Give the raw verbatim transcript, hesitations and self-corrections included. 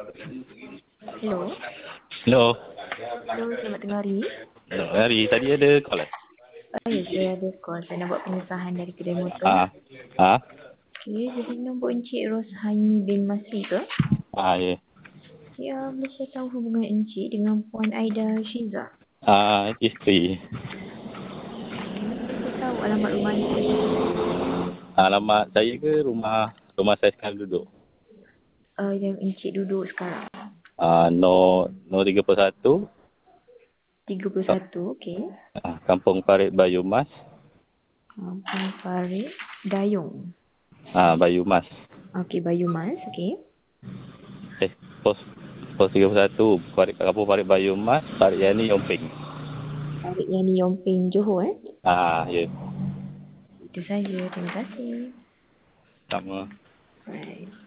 Hello. Hello. Hello, selamat tengah hari. Hello, hari tadi ada call eh? Oh ya, saya ada call. Saya nak buat pengesahan dari kedai motor. Ah. Ah. Okey, jadi nombor Encik Roshaini bin Masri ke? Ah, ya. Ya, boleh saya tahu hubungan Encik dengan Puan Aida Syiza? Ah, isteri. Boleh saya tahu alamat rumah Encik? Alamat saya ke rumah rumah saya sekarang duduk? Uh, yang Encik duduk sekarang. Ah, no no tiga puluh satu. tiga puluh satu, okey. Ah, Kampung Parit Bayumas. Kampung Parit Dayung. Ah, Bayumas. Okey, Bayumas, okey. Eh, pos pos tiga puluh satu, Parit Kampung Parit Bayumas, Parit Yani Yomping. Parit Yani Yomping, Johor eh? Ah, ya. Itu saja, terima kasih. Sama. Alright.